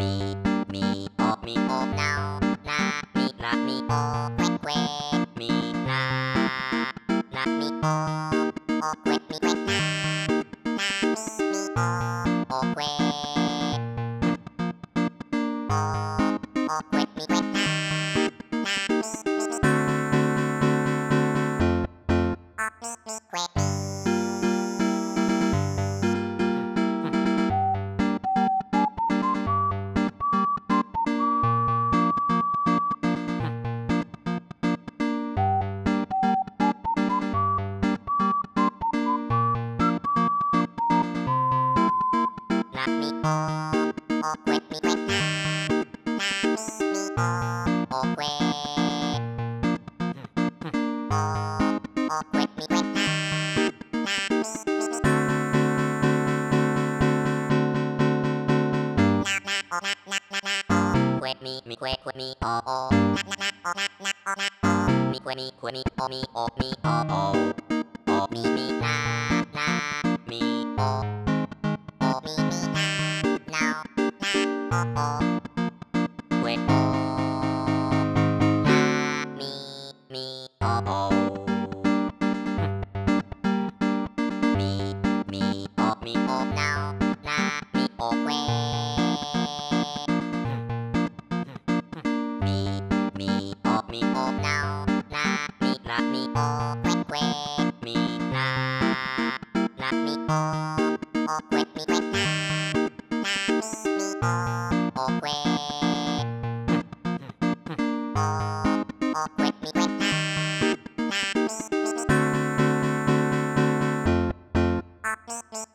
me, oh, now, na, me, oh, que, me, oh, que, oh, que, oh, na, me, oh, que, oh, que, oh, me, oh, oh, me, oh, oh, oh, me, oh, oh, now, oh, que, oh, oh, oh, now, me, oh, oh, now, me, oh, me, oh, oh,